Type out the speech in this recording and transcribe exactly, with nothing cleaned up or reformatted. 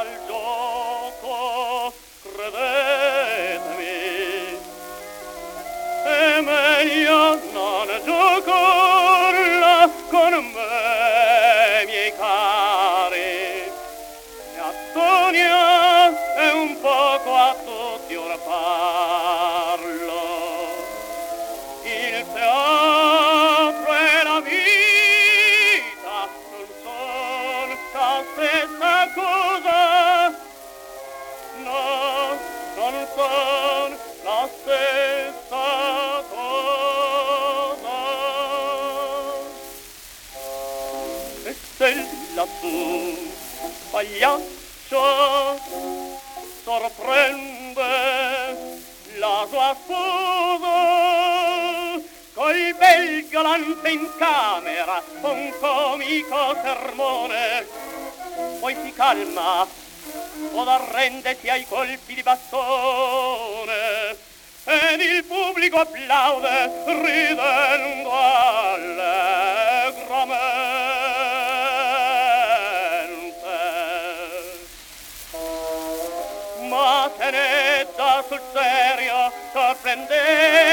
al gioco, credetemi, è meglio non giocarla con me, miei cari. E a Sonia è un poco a tutti ora parlo. Il teatro e la vita non son la stessa cosa. No, non son la stessa cosa. E se lassù pagliaccio sorprende la sua sposa col bel galante in camera, un comico sermone, poi si calma od arrendesi ai colpi di bastone ed il pubblico applaude ridendo allegramente. Ma tenetta sul serio sorprendente